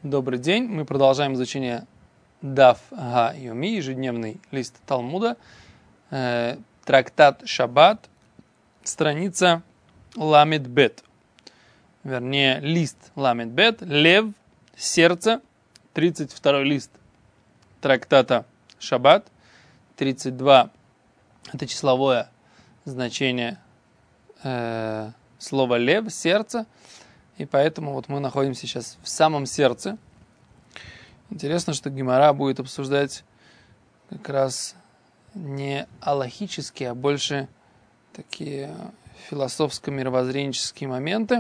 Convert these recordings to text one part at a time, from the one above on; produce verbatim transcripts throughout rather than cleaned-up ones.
Добрый день. Мы продолжаем изучение Даф Га-Йоми, ежедневный лист Талмуда, э, трактат Шаббат, страница Ламед Бет. Вернее, лист Ламед Бет, лев, сердце, тридцать второй лист трактата Шаббат, тридцать два это числовое значение э, слова лев, сердце. И поэтому вот мы находимся сейчас в самом сердце. Интересно, что Гемара будет обсуждать как раз не алахические, а больше такие философско-мировоззренческие моменты.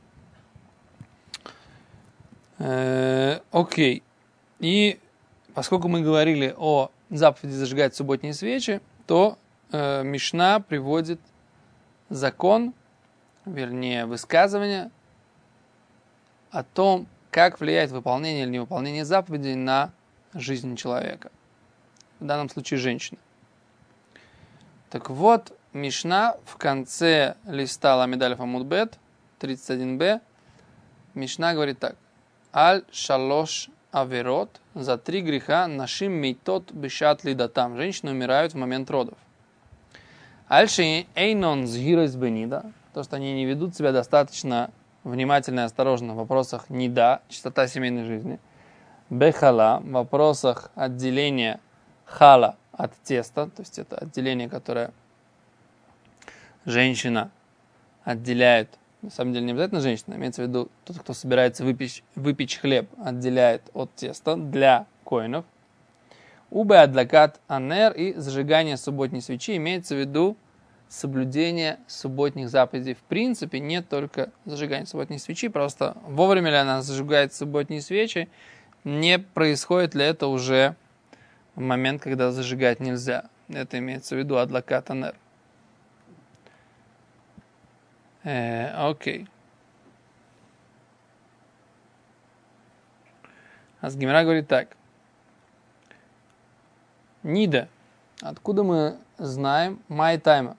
Э, окей. И поскольку мы говорили о заповеди зажигать субботние свечи, то э, Мишна приводит закон, вернее, высказывание о том, как влияет выполнение или невыполнение заповедей на жизнь человека. В данном случае женщины. Так вот, Мишна в конце листа Ламед Алеф Амуд Бет, тридцать один бэ, Мишна говорит так. Аль шалош аверот, за три греха нашим мейтот бешат лидатам. Женщины умирают в момент родов. Аль ши эйнон згирос бенида, то, что они не ведут себя достаточно внимательно и осторожно в вопросах нида, чистота семейной жизни. Бехала, в вопросах отделения хала от теста, то есть это отделение, которое женщина отделяет, на самом деле не обязательно женщина, имеется в виду тот, кто собирается выпечь, выпечь хлеб, отделяет от теста для коинов. Убе адлакат анер и зажигание субботней свечи имеется в виду соблюдение субботних заповедей в принципе, не только зажигание субботней свечи, просто вовремя ли она зажигает субботние свечи, не происходит ли это уже в момент, когда зажигать нельзя. Это имеется в виду адлакат анер. Э, окей. Гемара говорит так. Нида. Откуда мы знаем май тайма?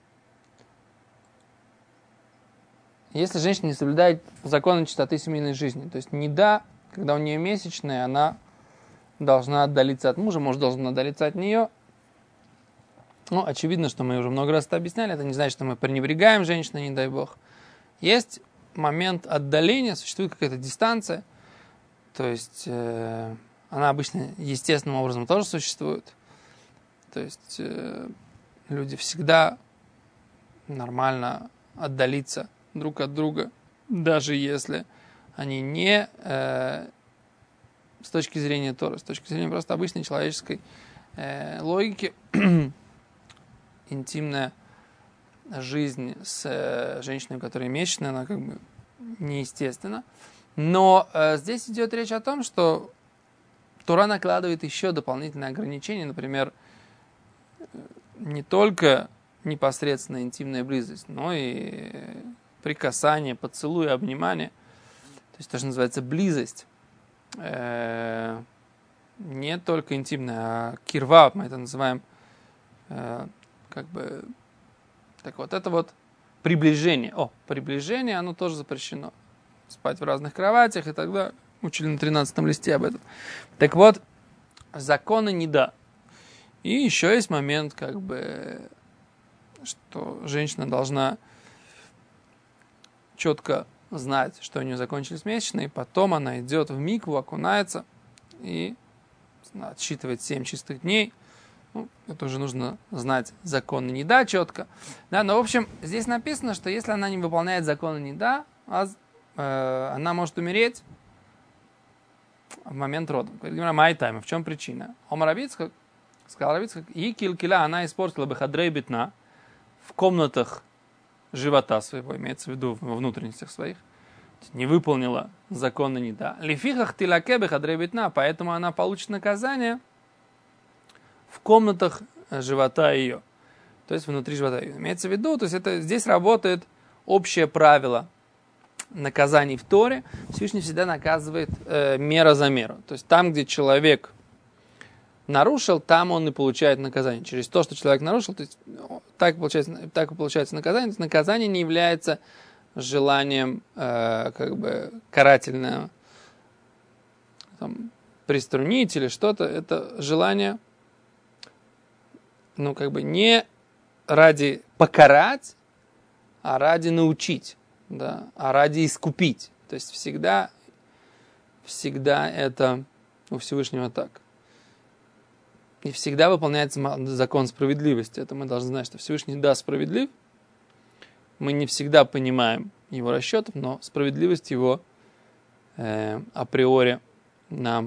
Если женщина не соблюдает законы чистоты семейной жизни, то есть нида, когда у нее месячная, она должна отдалиться от мужа, муж должен отдалиться от нее. Ну, очевидно, что мы уже много раз это объясняли, это не значит, что мы пренебрегаем женщину, не дай бог. Есть момент отдаления, существует какая-то дистанция, то есть э, она обычно естественным образом тоже существует. То есть э, люди всегда нормально отдалиться друг от друга, даже если они не э, с точки зрения Торы, с точки зрения просто обычной человеческой э, логики, интимная жизнь с э, женщиной, которая месячная, она как бы неестественна. Но э, здесь идет речь о том, что Тора накладывает еще дополнительные ограничения, например, не только непосредственно интимная близость, но и прикасание, поцелуй, обнимание. То есть то, что называется близость. Э, не только интимная, а кирва, мы это называем, э, как бы, так вот, это вот приближение. О, приближение, оно тоже запрещено. Спать в разных кроватях и так далее. Учили на тринадцатом листе об этом. Так вот, законы не да. И еще есть момент, как бы, что женщина должна четко знать, что у нее закончились месячные, потом она идет в микву, окунается и отсчитывает семь чистых дней. Ну, это уже нужно знать законы нида четко. Да, но, в общем, здесь написано, что если она не выполняет законы нида, э, она может умереть в момент родов. Май тайма. В чем причина? Омар Рабицхак сказал Рабицхак, и килкила она испортила бы хадрей битна в комнатах живота своего, имеется в виду во внутренностях своих, не выполнила законы нида. Лифихах тилаке бехадрей битна, поэтому она получит наказание в комнатах живота ее, то есть внутри живота ее. Имеется в виду, то есть это здесь работает общее правило наказаний в Торе. Всевышний всегда наказывает э, мера за меру. То есть там, где человек нарушил, там он и получает наказание. Через то, что человек нарушил, то есть так получается, так и получается наказание. То есть наказание не является желанием э, как бы карательного там, приструнить или что-то, это желание, ну, как бы не ради покарать, а ради научить, да, а ради искупить. То есть всегда, всегда это у Всевышнего так. И всегда выполняется закон справедливости. Это мы должны знать, что Всевышний, да, справедлив. Мы не всегда понимаем его расчетов, но справедливость его э, априори нам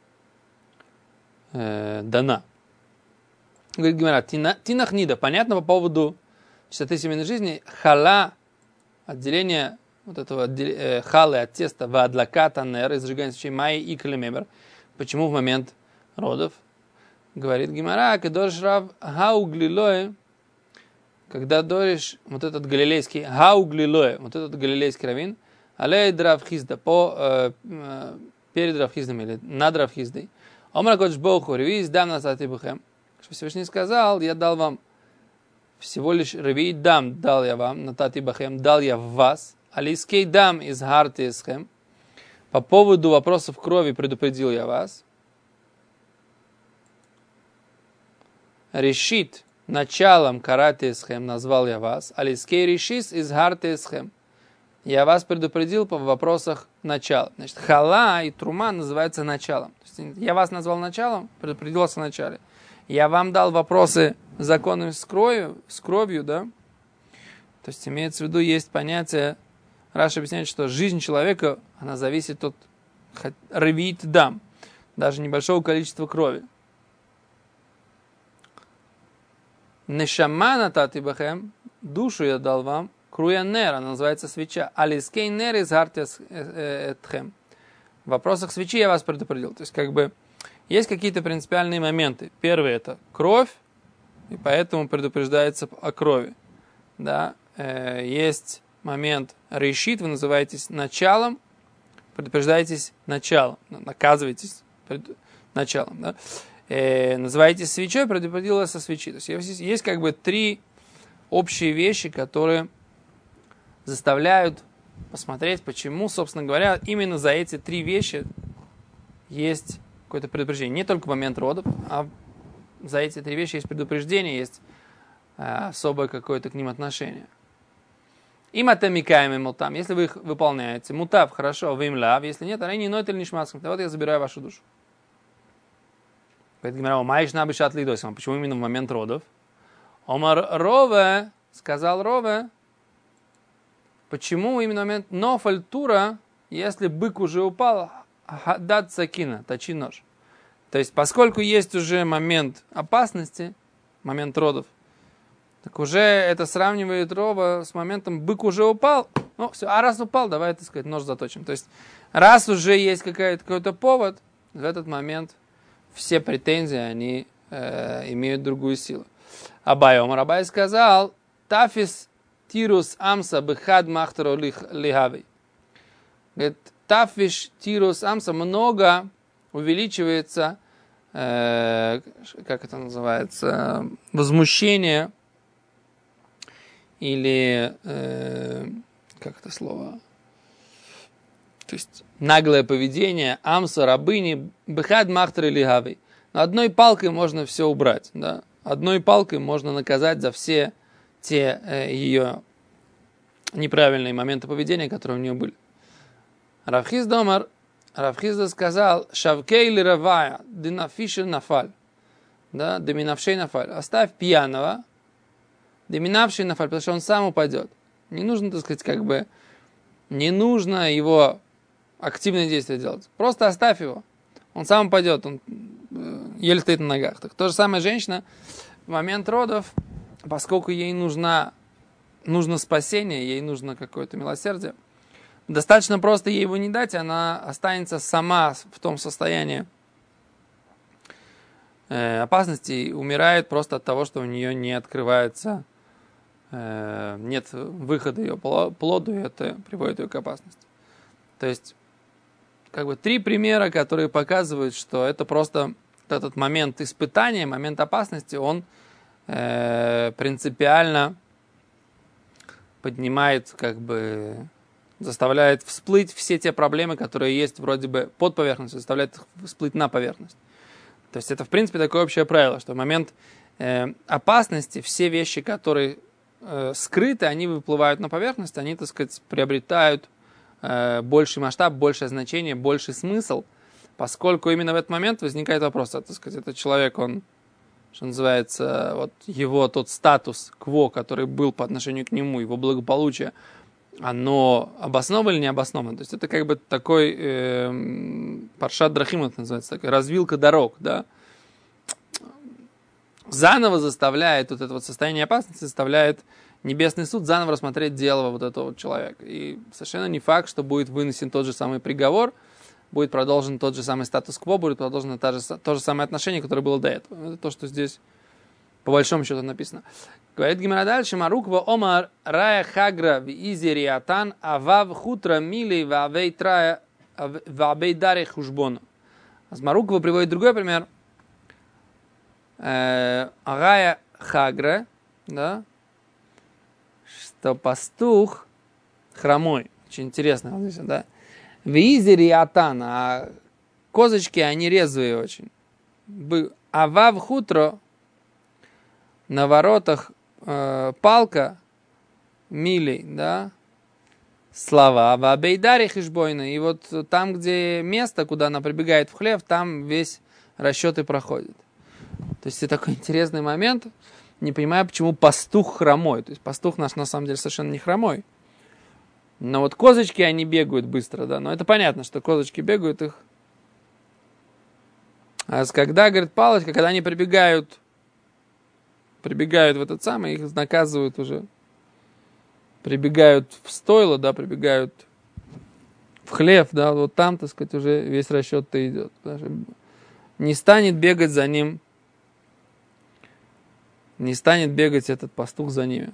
э, дана. Говорит Гемара, тинахнида, понятно по поводу чистоты семейной жизни, хала, отделение вот этого отдел, э, халы от теста, ваадлаката нер, и зажигание свечей майи и калемемер. Почему в момент родов? Говорит Гемара, кедориш рав хауглилое, когда дориш вот этот галилейский хауглилое, вот этот галилейский раввин, алей дравхизда, по, э, э, перед равхиздом или над равхиздой, омра кодж боху, ревиз дам насати бухем. Всевышний сказал, я дал вам всего лишь ревий дам, дал я вам, натати бахем, дал я в вас, алийский дам из харты исхем. По поводу вопросов крови предупредил я вас. Решит, началом карате исхем назвал я вас, алийский решис из харты исхем. Я вас предупредил по вопросах начала. Значит, хала и трума называются началом. То есть, я вас назвал началом, предупредил вас о начале. Я вам дал вопросы законами с кровью, с кровью, да? То есть имеется в виду, есть понятие, Раши объясняет, что жизнь человека, она зависит от ревит дам, даже небольшого количества крови. Нешама натати бахем, душу я дал вам, круя нер, она называется свеча. Алискей нер из хартес этхем. В вопросах свечи я вас предупредил. То есть как бы есть какие-то принципиальные моменты. Первый это кровь, и поэтому предупреждается о крови. Да? Э, есть момент решит, вы называетесь началом, предупреждаетесь началом, наказываетесь пред... началом. Да? Э, называетесь свечой, предупредил вас о свечи. То есть есть, есть как бы три общие вещи, которые заставляют посмотреть, почему, собственно говоря, именно за эти три вещи есть какое-то предупреждение. Не только в момент родов, а за эти три вещи есть предупреждение, есть а, особое какое-то к ним отношение. Им атамикаем и мутам. Если вы их выполняете, мутав, хорошо, вы им лав. Если нет, они не нойт или не шмаском. Вот я забираю вашу душу. Говорит Гемара, маиш набышат лидосим. Почему именно в момент родов? Омар Рове, сказал Рове, почему именно в момент нофальтура, если бык уже упал, дат сакина, точи нож. То есть, поскольку есть уже момент опасности, момент родов, так уже это сравнивает Рова с моментом бык уже упал, ну все, а раз упал, давай, так сказать, нож заточим. То есть, раз уже есть какой-то, какой-то повод, в этот момент все претензии, они э, имеют другую силу. Абай Омар Абай сказал, тафис тирус амса бхад махтаро лихавей. Говорит, тафиш тирус амса, много увеличивается, э, как это называется, возмущение или, э, как это слово, то есть наглое поведение амса рабыни бхад махтаро лихавей. Но одной палкой можно все убрать, да? Одной палкой можно наказать за все те э, ее неправильные моменты поведения, которые у нее были. Равхизда Омар, Равхизда сказал, шавкей ли равая, динафишер нафаль, да, деминавшей нафаль, оставь пьяного, деминавший нафаль, потому что он сам упадет. Не нужно, так сказать, как бы, не нужно его активные действия делать. Просто оставь его. Он сам упадет, он э, еле стоит на ногах. Так, то же самое женщина в момент родов, поскольку ей нужна, нужно спасение, ей нужно какое-то милосердие, достаточно просто ей его не дать, она останется сама в том состоянии э, опасности и умирает просто от того, что у нее не открывается, э, нет выхода ее плоду, и это приводит ее к опасности. То есть, как бы три примера, которые показывают, что это просто этот момент испытания, момент опасности, он э, принципиально поднимает как бы заставляет всплыть все те проблемы, которые есть вроде бы под поверхностью, заставляет их всплыть на поверхность. То есть это, в принципе, такое общее правило, что в момент э, опасности все вещи, которые э, скрыты, они выплывают на поверхность, они, так сказать, приобретают э, больший масштаб, большее значение, больший смысл, поскольку именно в этот момент возникает вопрос, а, так сказать, этот человек, он, что называется, вот его тот статус кво, который был по отношению к нему, его благополучие, оно обосновано или не обосновано. То есть это как бы такой э, паршат драхим, это называется, такая развилка дорог, да. Заново заставляет вот это вот состояние опасности, заставляет небесный суд заново рассмотреть дело вот этого вот человека. И совершенно не факт, что будет вынесен тот же самый приговор, будет продолжен тот же самый статус-кво, будет продолжено то же, то же самое отношение, которое было до этого. Это то, что здесь по большому счету написано. Говорит Гемара дальше, Маруква омар рая хагра в изириатан, авав хутра мили вавей трая вавей даре хужбона. Маруква приводит другой пример. Рая хагра, да, что пастух хромой. Очень интересно, да. В изириатан, а козочки, они резвые очень. Авав хутро, на воротах э, палка, милей, да, слова, в абейдаре хижбойна, и вот там, где место, куда она прибегает в хлев, там весь расчет и проходит. То есть это такой интересный момент, не понимаю, почему пастух хромой, то есть пастух наш на самом деле совершенно не хромой, но вот козочки, они бегают быстро, да, но это понятно, что козочки бегают их, а когда, говорит, палочка, когда они прибегают прибегают в этот самый, их наказывают уже, прибегают в стойло, да, прибегают в хлев, да, вот там, так сказать, уже весь расчет-то идет. Не станет бегать за ним, не станет бегать этот пастух за ними.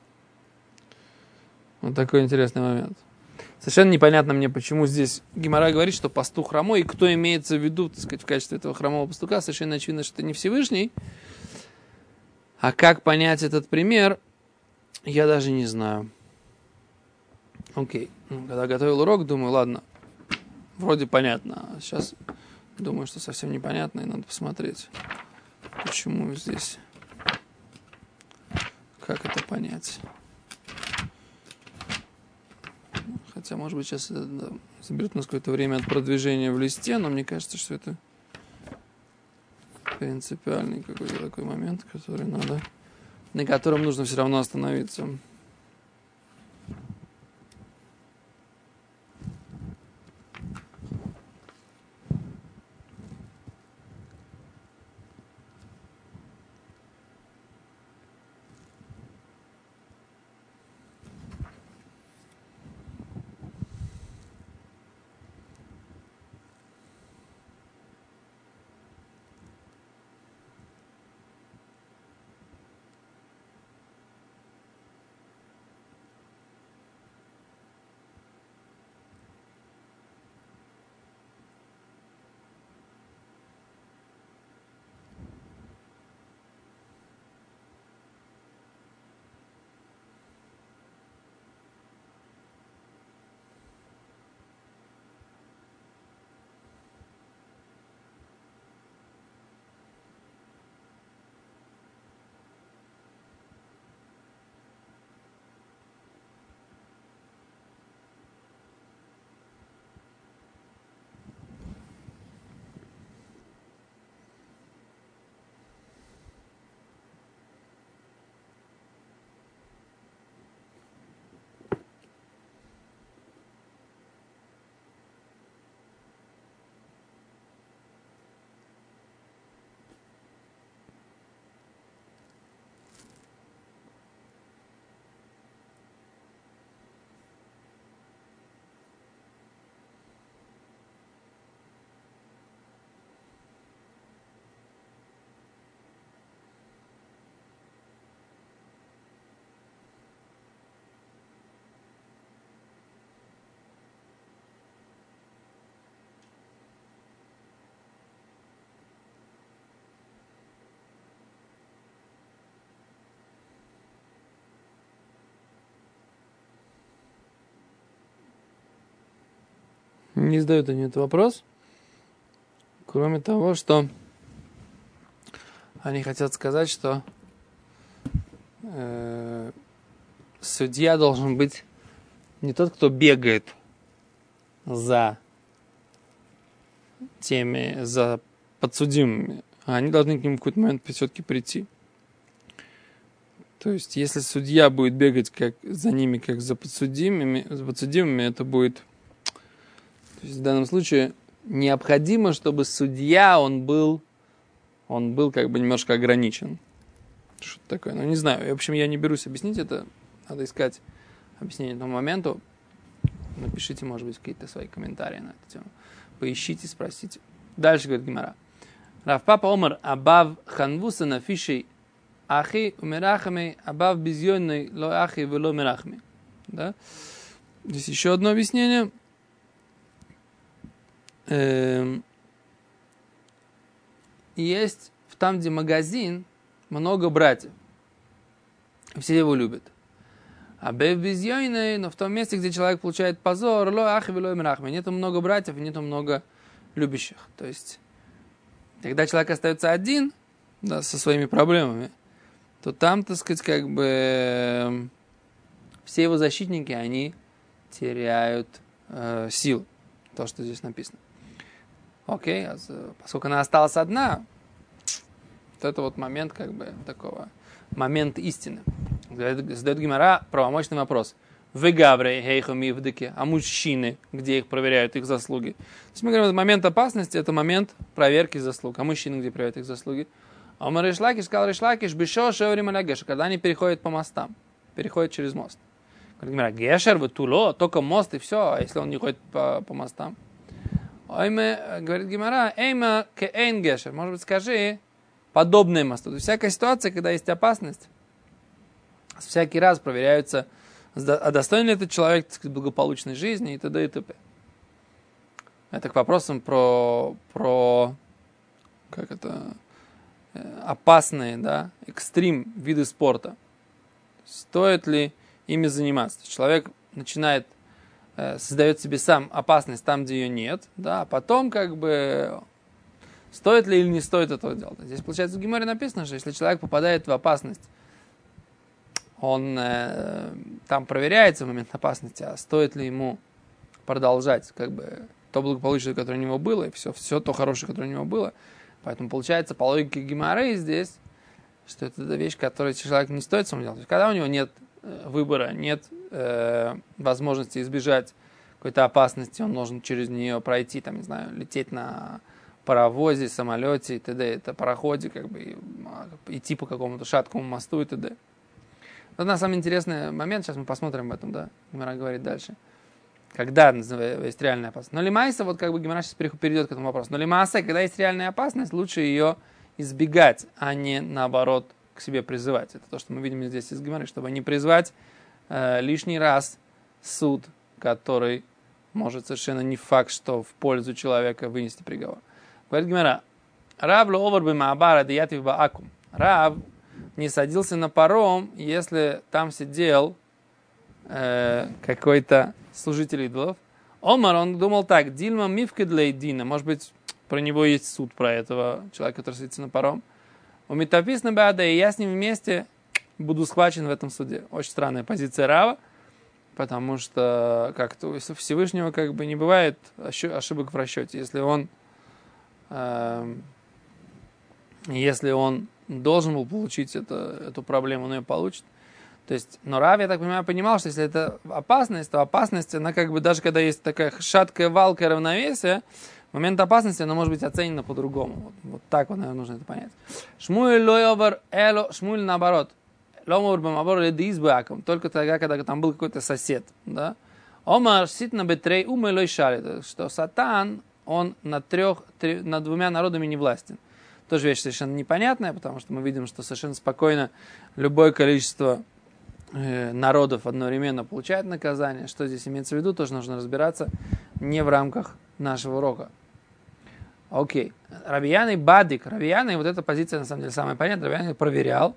Вот такой интересный момент. Совершенно непонятно мне, почему здесь Гемара говорит, что пастух хромой, и кто имеется в виду, так сказать, в качестве этого хромого пастуха, совершенно очевидно, что это не Всевышний. А как понять этот пример, я даже не знаю. Окей. Когда готовил урок, думаю, ладно, вроде понятно. А сейчас думаю, что совсем непонятно, и надо посмотреть, почему здесь, как это понять. Хотя, может быть, сейчас это, да, заберет у нас какое-то время от продвижения в листе, но мне кажется, что это принципиальный какой-то такой момент, который надо, на котором нужно все равно остановиться. Не задают они этот вопрос, кроме того, что они хотят сказать, что э, судья должен быть не тот, кто бегает за теми, за подсудимыми, а они должны к ним в какой-то момент все-таки прийти. То есть, если судья будет бегать как за ними, как за подсудимыми, за подсудимыми, это будет... То есть, в данном случае необходимо, чтобы судья, он был, он был как бы немножко ограничен. Что-то такое. Ну, не знаю. В общем, я не берусь объяснить это. Надо искать объяснение этому моменту. Напишите, может быть, какие-то свои комментарии на эту тему. Поищите, спросите. Дальше говорит Гемара. Рав Папа Омар Абав Ханвуса на фишей Ахи умерахами Абав безьённой ло ахи вело мерахми. Да? Здесь еще одно объяснение. Эм, есть там, где магазин, много братьев. Все его любят. А бев безьёйной, но в том месте, где человек получает позор, ло ахи вело мерахми. Нету много братьев, нету много любящих. То есть, когда человек остается один, да, со своими проблемами, то там, так сказать, как бы все его защитники, они теряют э, силу. То, что здесь написано. Окей, а поскольку она осталась одна, вот это вот момент, как бы, такого, момент истины. Задает Гемара правомочный вопрос. Вы гаврей, хейху мивдыки, а мужчины, где их проверяют, их заслуги. То есть мы говорим, момент опасности, это момент проверки заслуг. А мужчины, где проверяют их заслуги? А Омар Ришлакиш сказал Ришлакиш, бешо шеурим аля гешер, когда они переходят по мостам, переходят через мост. Говорит Гемара, гешер, вы туло, только мост и все, а если он не ходит по, по мостам? Ойме, говорит Гемара, эйма ке эйн гешер, может быть, скажи, подобное мосту. То есть всякая ситуация, когда есть опасность, всякий раз проверяются, а достоин ли этот человек, так сказать, благополучной жизни и т.д. и т.п. Это к вопросам про, про как это, опасные, да, экстрим виды спорта. Стоит ли ими заниматься? Человек начинает, э, создает себе сам опасность там, где ее нет, да, а потом как бы стоит ли или не стоит этого делать. Здесь, получается, в Гемаре написано, что если человек попадает в опасность, он э, там проверяется в момент опасности, а стоит ли ему продолжать как бы то благополучие, которое у него было, и все, все то хорошее, которое у него было. Поэтому получается, по логике Гемары здесь, что это вещь, которую человек не стоит сам делать. То есть, когда у него нет выбора, нет э, возможности избежать какой-то опасности, он должен через нее пройти, там, не знаю, лететь на паровозе, самолете и т.д. Это пароходе, как бы, идти по какому-то шаткому мосту и т.д. Это на самом интересный момент, сейчас мы посмотрим об этом, да, Гемара говорит дальше. Когда есть реальная опасность. Но лимайса, вот как бы Гемара сейчас перейдет к этому вопросу. Но лимайса, когда есть реальная опасность, лучше ее избегать, а не наоборот к себе призывать. Это то, что мы видим здесь из Гемары, чтобы не призвать э, лишний раз суд, который может совершенно не факт, что в пользу человека вынести приговор. Говорит Гемара, Рав ло овар бы маабара деятив баакум. Рав не садился на паром, если там сидел э, какой-то служитель идолов. Омар, он думал так, Дильма мивка для Дина, может быть, про него есть суд, про этого человека, который садится на паром. У Митапис на Беада, и я с ним вместе буду схвачен в этом суде. Очень странная позиция Рава, потому что как-то у Всевышнего как бы не бывает ошибок в расчете. Если он, э, если он должен был получить это, эту проблему, он ее получит. То есть, но Рав, я так понимаю, понимал, что если это опасность, то опасность, она как бы, даже когда есть такая шаткая валка равновесия, момент опасности, она может быть оценена по-другому. Вот, вот так вот, наверное, нужно это понять. Шмуэль лойовар эло, Шмуэль наоборот. Ломовар бамабор леди избаком. Только тогда, когда там был какой-то сосед, да. Омар ситна бетрей умэ лой шали. Что сатан, он над трех, три, над двумя народами не властен. Тоже вещь совершенно непонятная, потому что мы видим, что совершенно спокойно любое количество народов одновременно получают наказание. Что здесь имеется в виду, тоже нужно разбираться не в рамках нашего урока. Окей. Рабияный бадик. Рабияный, вот эта позиция на самом деле самая понятная. Рабияный проверял.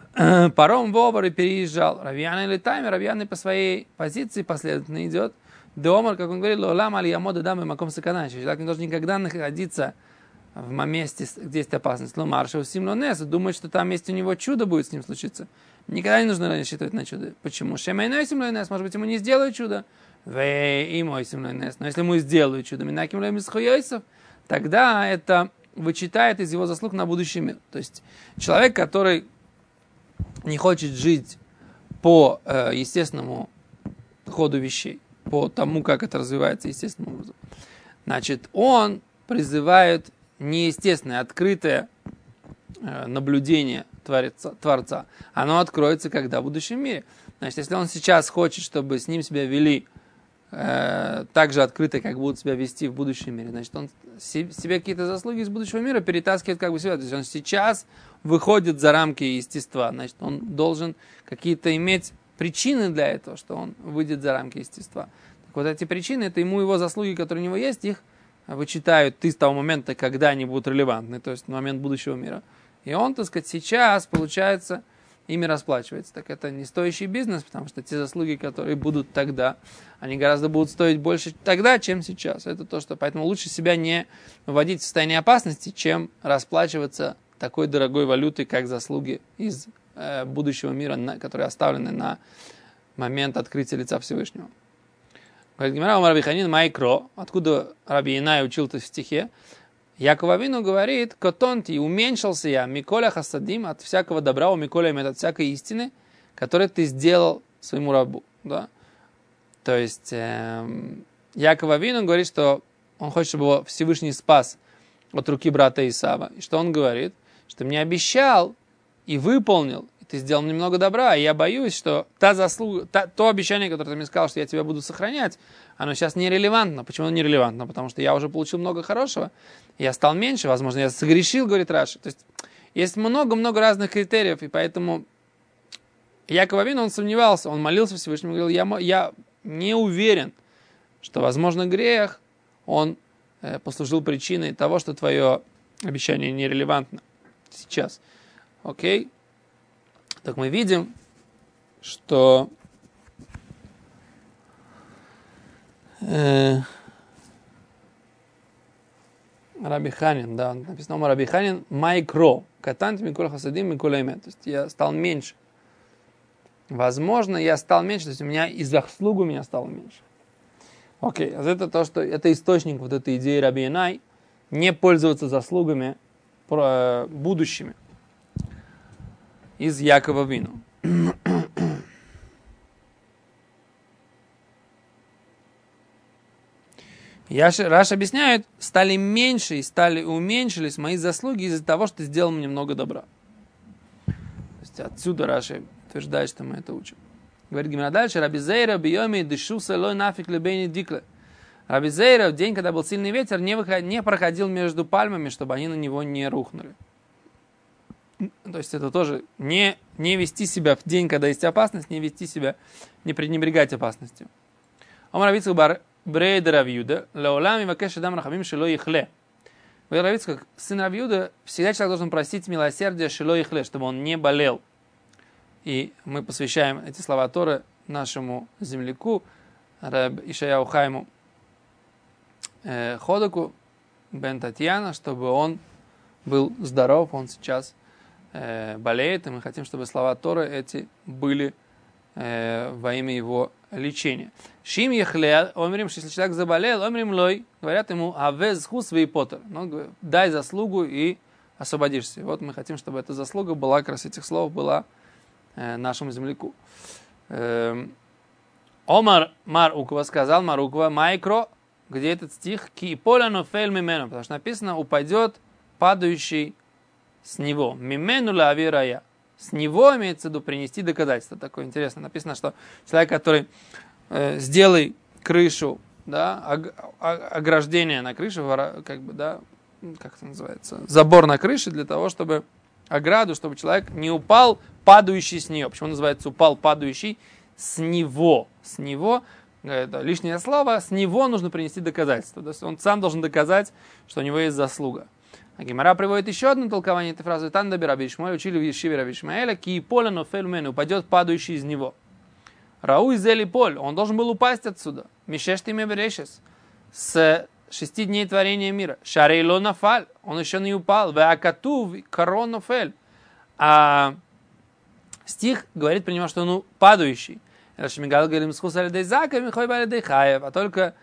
Паром в обор и переезжал. Рабияный летами. Рабияный по своей позиции последовательно идет. Деомар, как он говорит, лолам али ямода дамы маком сакана. Человек не должен никогда находиться в месте, где есть опасность. Ломарша усим лонес, думает, что там есть у него чудо будет с ним случиться. Никогда не нужно рассчитывать на чудо. Почему? Шемайнойсим лонес, может быть, ему не сделают чудо. Вей и мойсим лонес. Но если ему сделают чудо, минаким лонес хуйойсов, тогда это вычитает из его заслуг на будущий мир. То есть человек, который не хочет жить по э, естественному ходу вещей, по тому, как это развивается естественным образом, значит, он призывает неестественное, открытое э, наблюдение Творца, Творца. Оно откроется когда в будущем мире. Значит, если он сейчас хочет, чтобы с ним себя вели э, так же открыто, как будут себя вести в будущем мире, значит, он себе какие-то заслуги из будущего мира перетаскивает как бы себя. То есть он сейчас выходит за рамки естества. Значит, он должен какие-то иметь причины для этого, что он выйдет за рамки естества. Так вот эти причины, это ему его заслуги, которые у него есть, их вычитают из того момента, когда они будут релевантны, то есть на момент будущего мира. И он, так сказать, сейчас, получается, ими расплачивается. Так это не стоящий бизнес, потому что те заслуги, которые будут тогда, они гораздо будут стоить больше тогда, чем сейчас. Это то, что... Поэтому лучше себя не вводить в состояние опасности, чем расплачиваться такой дорогой валютой, как заслуги из э, будущего мира, на, которые оставлены на момент открытия лица Всевышнего. Говорит Гемара, у Раби Ханин майкро, откуда Раби Инай учил-то в стихе, Яков Авину говорит, котонти, уменьшился я, миколя хасадим, от всякого добра, у миколя от всякой истины, которую ты сделал своему рабу. Да? То есть э, Яков Авину говорит, что он хочет, чтобы его Всевышний спас от руки брата Исава. И что он говорит? Что мне обещал и выполнил, и ты сделал мне много добра, и я боюсь, что та заслуга, та, то обещание, которое ты мне сказал, что я тебя буду сохранять, оно сейчас нерелевантно. Почему оно нерелевантно? Потому что я уже получил много хорошего, я стал меньше, возможно, я согрешил, говорит Раши. То есть есть много-много разных критериев, и поэтому Яков Авину, он сомневался, он молился Всевышнему, говорил, я, я не уверен, что, возможно, грех, он э, послужил причиной того, что твое обещание нерелевантно сейчас. Окей? Так мы видим, что э, Раби Ханин, да, написано Раби Ханин, майкро, катант миколь хасадим миколь эмет. То есть я стал меньше. Возможно, я стал меньше, то есть у меня из заслуг у меня стало меньше. Окей, это то, что это источник вот этой идеи Раби Инай, не пользоваться заслугами про, будущими из Якова Авину. Раш объясняет, стали меньше и стали уменьшились мои заслуги из-за того, что ты сделал мне много добра. То есть отсюда Раши утверждает, что мы это учим. Говорит Гемара дальше, Раби Зейра биоми дышу сэлой нафиг лебейни дикле. Раби Зейра в день, когда был сильный ветер, не, выход, не проходил между пальмами, чтобы они на него не рухнули. То есть это тоже не, не вести себя в день, когда есть опасность, не вести себя, не пренебрегать опасностью. Омар Равицкак бар брейд Равьюда, лаулам и вакеш адам рахамим шело ихле. Говорит Равицкак, сын Равьюда, всегда человек должен просить милосердия шело ихле, чтобы он не болел. И мы посвящаем эти слова Торы нашему земляку, Раб Ишаяу Хайму э, Ходоку бен Татьяна, чтобы он был здоров, он сейчас э, болеет, и мы хотим, чтобы слова Торы эти были э, во имя его лечения. Шим ехле, омрим, если человек заболел, омрим лой, говорят ему, авез хус вей потер, ну, дай заслугу и освободишься. Вот мы хотим, чтобы эта заслуга была, как раз этих слов была э, нашему земляку. Э, Омар Марукова сказал, Марукова, майкро, где этот стих, ки поляну фель мимену, потому что написано, упадет падающий с него. Мимену ла авирая. С него имеется в виду принести доказательство. Такое интересно. Написано, что человек, который э, сделай крышу, да, ог, ограждение на крыше, как бы, да, как это называется, забор на крыше для того, чтобы ограду, чтобы человек не упал, падающий с нее. Почему называется упал падающий? С него. С него, это лишнее слово, с него нужно принести доказательство. То есть он сам должен доказать, что у него есть заслуга. А Гемара приводит еще одно толкование этой фразы. Тандаби Раби Ишмаэль, учили в Ешиве Раби Ишмаэля, ки полено фельмену, упадет падающий из него. Рауй зели поль, он должен был упасть отсюда. Мишештиме берешес. С шести дней творения мира. Шарейло нафаль. Он еще не упал. Веакатув коронофель. А стих говорит про него, что он падающий. А только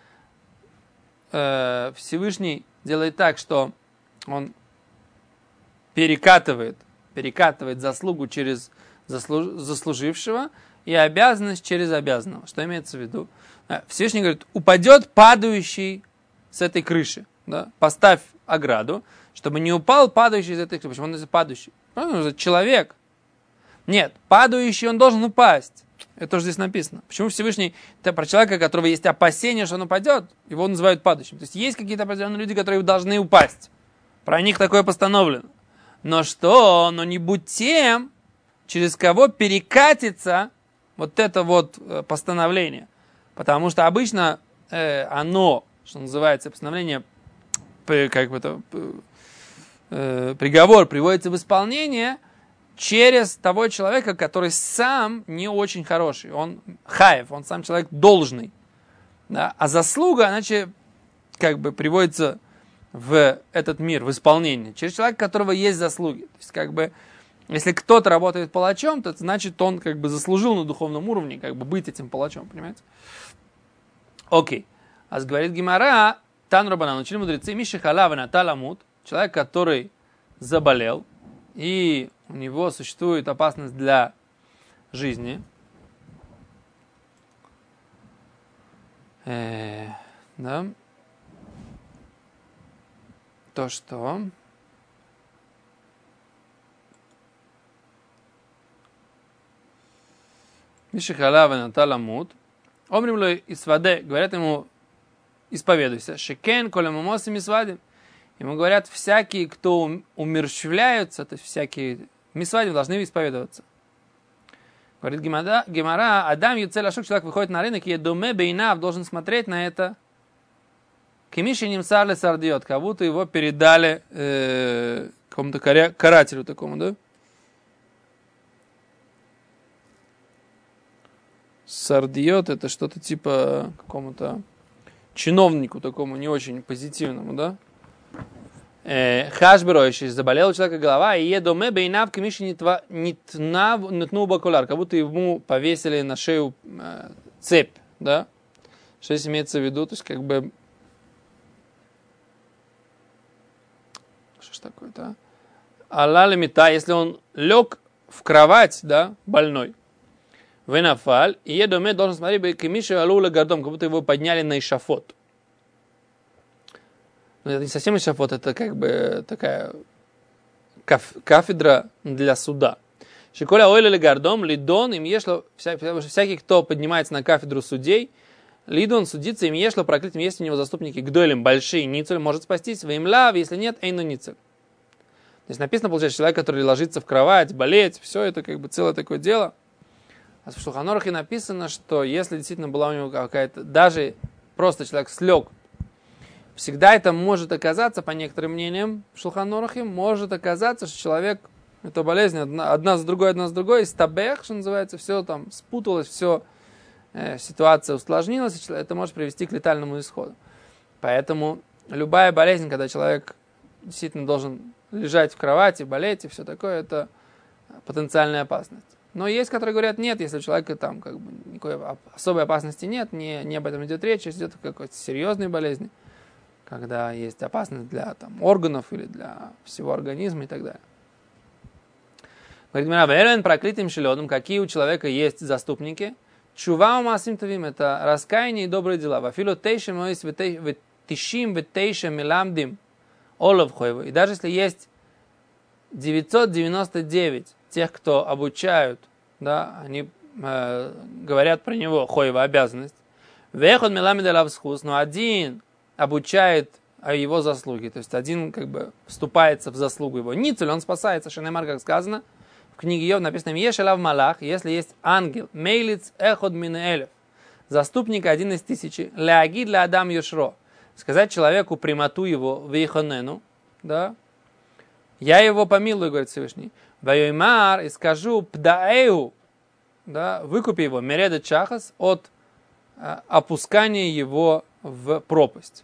э, Всевышний делает так, что он перекатывает, перекатывает заслугу через заслуж, заслужившего и обязанность через обязанного. Что имеется в виду? Всевышний говорит, упадет падающий с этой крыши. Да? Поставь ограду, чтобы не упал падающий из этой крыши. Почему он из падающий? Потому что человек. Нет, падающий он должен упасть. Это тоже здесь написано. Почему Всевышний, это про человека, у которого есть опасение, что он упадет, его называют падающим. То есть есть какие-то определенные люди, которые должны упасть. Про них такое постановлено. Но что? Но не будь тем, через кого перекатится вот это вот постановление. Потому что обычно э, оно, что называется, постановление, как бы это, э, приговор приводится в исполнение через того человека, который сам не очень хороший. Он хаев, он сам человек должный. Да? А заслуга, иначе как бы приводится в этот мир, в исполнение, через человека, у которого есть заслуги. То есть, как бы, если кто-то работает палачом, то значит, он как бы заслужил на духовном уровне как бы быть этим палачом, понимаете? Окей. А говорит Гемара, Тан Рабанан, учили мудрецы, Миши халава наталамут, человек, который заболел, и у него существует опасность для жизни. Э, да. То, что Мишихалава наталамут. Омримло из воды, говорят ему, исповедуйся. Шекен, колемомосим и свадим. Ему говорят, всякие, кто умерщвляются, то есть всякие мисвадим должны исповедоваться. Говорит Гемара, Адам Юцелашук, человек выходит на рынок, и Едуме Бейнав должен смотреть на это. Кемиши Нимсарле Сардиот, как будто его передали э, какому-то карателю такому, да? Сардиот это что-то типа какому-то чиновнику такому не очень позитивному, да? Хашбероющий, заболела у человека голова, и едоме бейнав кемиши нитну бакулар, как будто ему повесили на шею э, цепь, да? Что здесь имеется в виду? То есть, как бы... Что ж такое-то, а? Алла лимита, если он лег в кровать, да, больной, венафаль, и едоме должен смотреть кемиши алула гордом, как будто его подняли на эшафот. Но это не совсем эшафот, это как бы такая каф, кафедра для суда. Шиколя ойля гордом, лидон, им ешло, всякий, кто поднимается на кафедру судей, лидон судится, им ешло проклятием, есть у него заступники гдолем, большие, ницель, может спастись, ваимлав, если нет, эйну ницель. Здесь написано, получается, человек, который ложится в кровать, болеть, все это как бы целое такое дело. А в Шулхан Арухе написано, что если действительно была у него какая-то, даже просто человек слег, всегда это может оказаться, по некоторым мнениям в Шулхан Арухе, может оказаться, что человек, это болезнь одна, одна за другой, одна за другой, стабех, что называется, все там спуталось, все, э, ситуация усложнилась, и это может привести к летальному исходу. Поэтому любая болезнь, когда человек действительно должен лежать в кровати, болеть и все такое, это потенциальная опасность. Но есть, которые говорят, нет, если у человека там как бы никакой особой опасности нет, не, не об этом идет речь, идет о какой-то серьезной болезни, когда есть опасность для там, органов или для всего организма и так далее. Говорит, Мирабелен проклятым шеледом, какие у человека есть заступники, чува масим тавим, это раскаяние и добрые дела. Вафилу тейшем моис витишим витейшем миламдим олов хойву. И даже если есть девятьсот девяносто девять тех, кто обучают, да, они э, говорят про него хойва, обязанность. Вехот миламид алав схус, но один обучает о его заслуге, то есть один как бы вступается в заслугу его. Ницель, он спасается, Шенемар, как сказано, в книге Йов написано, Ешелав Малах, если есть ангел, мейлиц эход минеэлев, заступник один из тысячи, леагид ля адам юшро, сказать человеку прямоту его, вейхонену, да, я его помилую, говорит Всевышний, вайоймар, и скажу, пдаэу, да, выкупи его, мереда чахас, от опускание его в пропасть.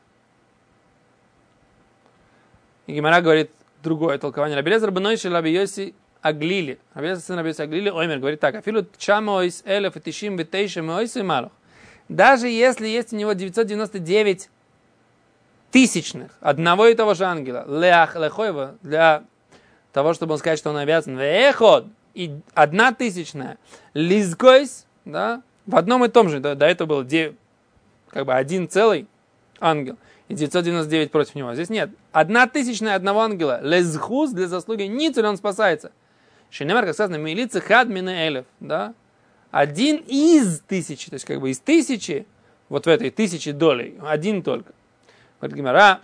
И Гемара говорит другое толкование. Раби Элиэзер бен Йоши Раби Йоси Аглили. Раби Элиэзер сын Раби Йоси Аглили, Оймер, говорит так. Афилу тчамоис элеф и тишим витейши моис и малух. Даже если есть у него девятьсот девяносто девять тысячных одного и того же ангела, леах лехоева, для того, чтобы он сказать, что он обязан, вееход, и одна тысячная, лизгойс, да, в одном и том же, до, до этого был де, как бы один целый ангел, и девятьсот девяносто девять против него. Здесь нет. Одна тысячная одного ангела, лезхуз, для заслуги, ницель он спасается. Шинемар, как сказано, милица хад мине элев, да, один из тысячи, то есть как бы из тысячи, вот в этой тысячи долей, один только. Говорит Гемара,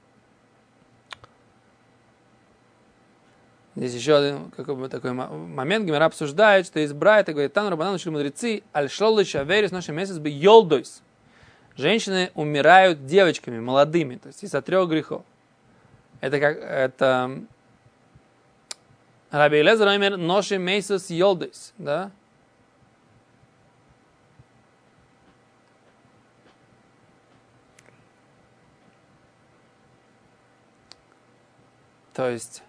здесь еще один какой бы такой момент, Гемара обсуждает, что из Брайта, говорит, Тан Рабанан учили мудрецы, аль-шлолы шаверис наши месяц бы йолдойс. Женщины умирают девочками, молодыми, то есть из-за трех грехов. Это как, это Раби Элиэзер омер ноши месяц йолдойс, да? То есть,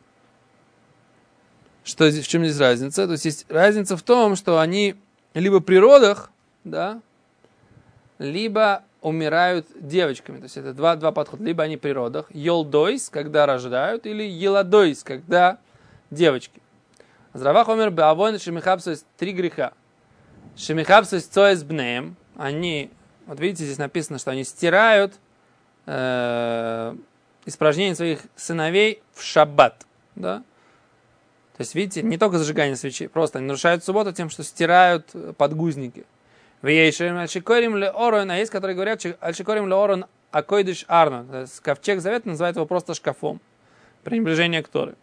что здесь, в чем здесь разница? То есть, есть разница в том, что они либо при родах, да, либо умирают девочками. То есть, это два, два подхода. Либо они при родах, йолдойс, когда рождают, или еладойс, когда девочки. Здравах умер беавон шемихапсус, три греха. Шемихапсус цоэс бнеем, они, вот видите, здесь написано, что они стирают э, испражнение своих сыновей в шаббат, да? То есть, видите, не только зажигание свечей, просто они нарушают субботу тем, что стирают подгузники. В Ейшерим аль-Шикорим ле-орон, а есть, которые говорят, аль-Шикорим ле-орон акойдыш арно. То есть, ковчег завета называют его просто шкафом. Пренебрежение к Торе.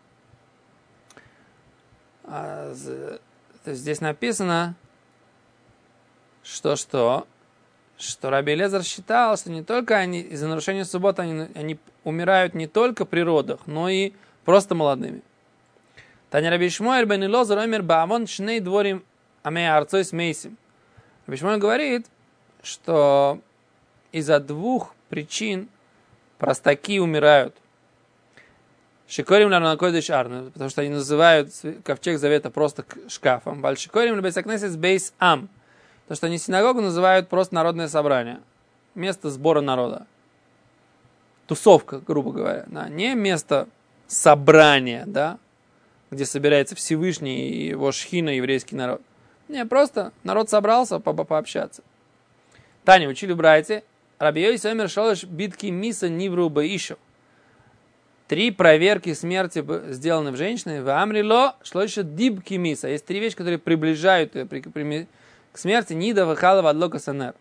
А, то есть, здесь написано, что что? Что Раби Элиэзер считал, что не только они из-за нарушения субботы они, они умирают не только при родах, но и просто молодыми. Таня Раби Шмуэль бен Элозер омер баамон шней дворим амей арцойс мейсим. Раби Шмуэль говорит, что из-за двух причин простаки умирают. Шикорим ларнакойдыш арна, потому что они называют ковчег завета просто шкафом. Бальшикорим лебесакнесис бейс ам. То, что они синагогу называют просто народное собрание. Место сбора народа. Тусовка, грубо говоря. Да. Не место собрания, да, где собирается Всевышний и его шхина, еврейский народ. Не, просто народ собрался по -по пообщаться. Таня, учили братья. Раби Йоси омер шолош битки миса нивру баишо. Три проверки смерти сделаны в женщине. В амрило шло еще дибки миса. Есть три вещи, которые приближают ее при, при, к смерти. Нида вахала вадлока санер.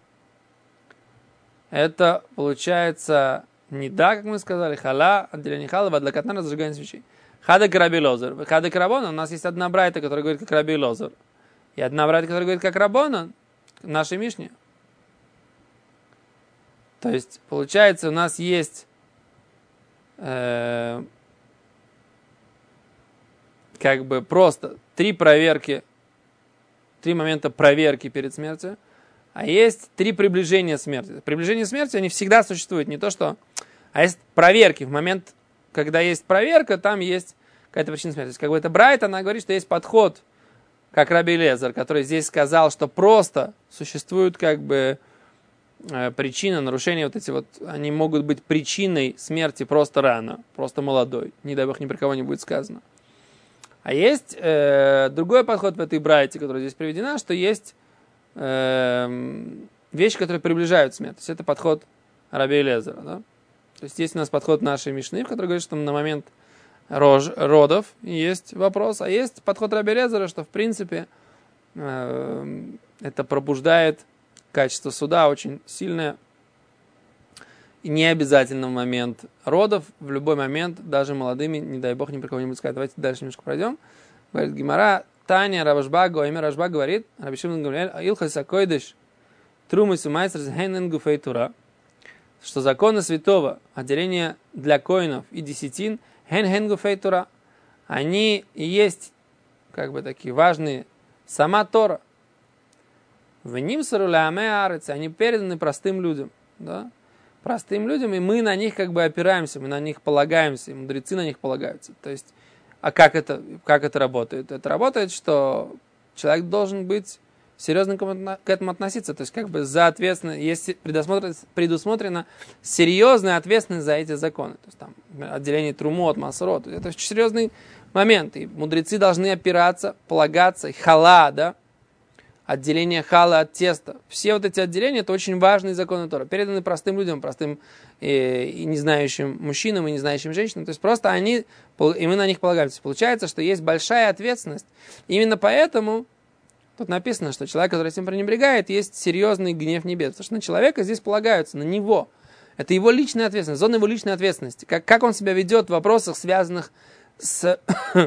Это получается нида, как мы сказали, хала, отделение хала, вадлокатнар, зажигание свечей. Хада Раби Элиэзер. Хада Рабонан. У нас есть одна брайта, которая говорит как Раби Элиэзер. И одна брайта, которая говорит как Рабонан. В нашей Мишне. То есть, получается, у нас есть э, как бы просто три проверки, три момента проверки перед смертью, а есть три приближения смерти. Приближение смерти, они всегда существуют. Не то, что... А есть проверки. В момент, когда есть проверка, там есть какая-то причина смерти. То есть, как бы это Брайт, она говорит, что есть подход, как Раби Элиэзер, который здесь сказал, что просто существует как бы э, причина нарушения, вот эти вот, они могут быть причиной смерти просто рано, просто молодой. Не дай бог, ни про кого не будет сказано. А есть э, другой подход в этой Брайте, которая здесь приведена, что есть э, вещи, которые приближают смерть. То есть это подход Раби Элиэзера, да? То есть есть у нас подход нашей Мишны, в которой говорит, что на момент рож, родов есть вопрос, а есть подход Раби Элиэзера, что в принципе э, это пробуждает качество суда очень сильное и не обязательно в момент родов, в любой момент, даже молодыми, не дай бог, ни про кого-нибудь сказать. Давайте дальше немножко пройдем. Говорит Гемара, Таня Рабашба, Гоэмер Рашба говорит, Раби Шимон говорит, Илхас акойдыш трумы сумайсер зхейнен гуфей тура, что законы святого, отделение для коинов и десятин, хен-хен гуфей тура, они и есть, как бы такие важные, сама Тора. В ним саруляме арец, они переданы простым людям. Да? Простым людям, и мы на них как бы опираемся, мы на них полагаемся, и мудрецы на них полагаются. То есть, а как это, как это работает? Это работает, что человек должен быть серьезно к этому относиться. То есть, как бы за ответственность, есть предусмотрена, предусмотрена серьезная ответственность за эти законы. То есть, там, отделение трумот, масрот. Это очень серьезный момент. И мудрецы должны опираться, полагаться. Хала, да? Отделение хала от теста. Все вот эти отделения, это очень важные законы Торы. Переданы простым людям, простым э, и не знающим мужчинам, и не знающим женщинам. То есть просто они, и мы на них полагаемся. Получается, что есть большая ответственность. Именно поэтому тут написано, что человек, который этим пренебрегает, есть серьезный гнев небес. Потому что на человека здесь полагаются, на него. Это его личная ответственность, зона его личной ответственности. Как, как он себя ведет в вопросах, связанных с...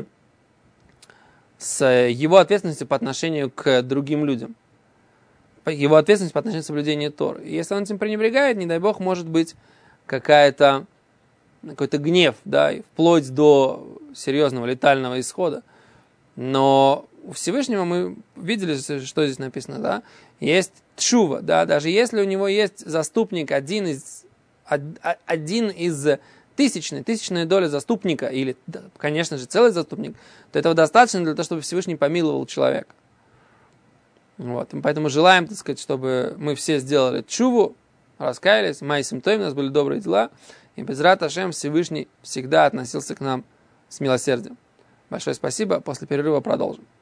с его ответственностью по отношению к другим людям. Его ответственность по отношению к соблюдению Торы. И если он этим пренебрегает, не дай Бог, может быть какая-то, какой-то гнев, да, вплоть до серьезного летального исхода. Но у Всевышнего мы видели, что здесь написано, да, есть тшува, да, даже если у него есть заступник, один из, один из тысячной, тысячная доля заступника, или, конечно же, целый заступник, то этого достаточно для того, чтобы Всевышний помиловал человека. Вот. И поэтому желаем, так сказать, чтобы мы все сделали тшуву, раскаялись, майсим тойм, у нас были добрые дела, и безрат Ашем Всевышний всегда относился к нам с милосердием. Большое спасибо, после перерыва продолжим.